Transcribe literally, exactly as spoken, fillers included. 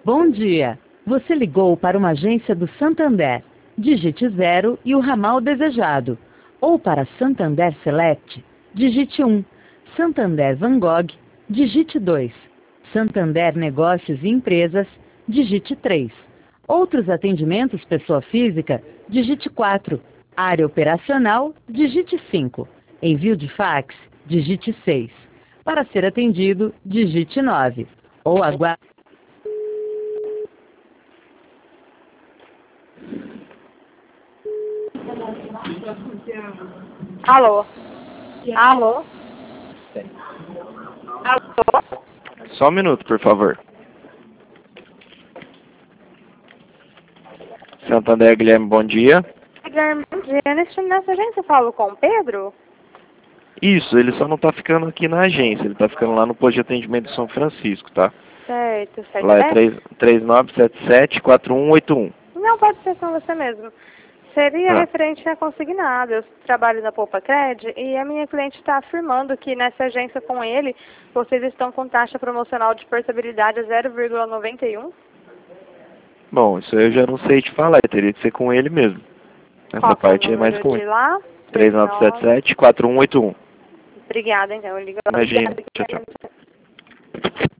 Bom dia. Você ligou para uma agência do Santander. Digite zero e o ramal desejado. Ou para Santander Select, digite um. Santander Van Gogh, digite dois. Santander Negócios e Empresas, digite três. Outros atendimentos pessoa física, digite quatro. Área operacional, digite cinco. Envio de fax, digite seis. Para ser atendido, digite nove. Ou aguarde. Alô? Alô? Alô? Só um minuto, por favor. Santander, Guilherme, bom dia. Guilherme, bom dia. Neste, nessa agência eu falo com o Pedro? Isso, ele só não tá ficando aqui na agência, ele tá ficando lá no posto de atendimento de São Francisco, tá? Certo, certo. Lá é três nove sete sete, quatro um oito um. Não, pode ser com você mesmo. Seria Ah. referente a consignado. Eu trabalho na Poupa Cred e a minha cliente está afirmando que nessa agência com ele, vocês estão com taxa promocional de portabilidade a zero vírgula noventa e um. Bom, isso aí eu já não sei te falar, teria que ser com ele mesmo. Essa Qual que é o parte é mais número com de ele. lá? três nove sete sete, quatro um oito um. Obrigada, então. Eu ligo. Imagina. Obrigada, Tchau, tchau.